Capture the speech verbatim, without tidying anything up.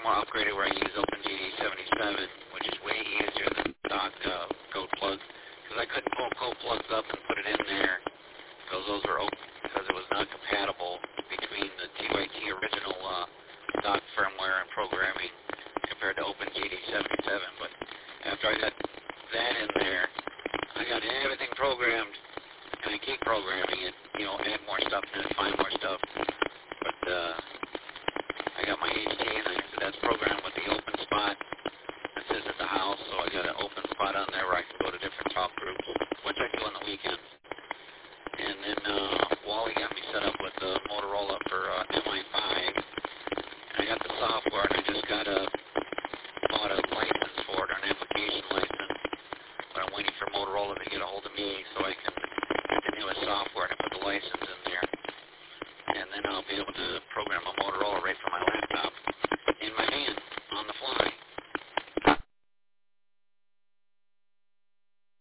more upgraded where I use OpenGD seventy-seven, which is way easier than stock uh, code plugs. Because I couldn't pull code plugs up and put it in there because those were open, because it was not compatible between the T Y T original uh, stock firmware and programming compared to OpenGD seventy-seven. But after I got that in there, I got everything programmed, and I keep programming it, you know, add more stuff and then find more stuff. But uh, I got my H T, and I said that's programmed with the open spot that says at the house, so I got an open spot on there where I can go to different talk groups, which I do on the weekends. And then uh, Wally got me set up with the Motorola for uh, M I five. And I got the software, and I just got a bought a license for it, an application license. But I'm waiting for Motorola to get a hold of me so I can get the newest software and put the license in there. And then I'll be able to program a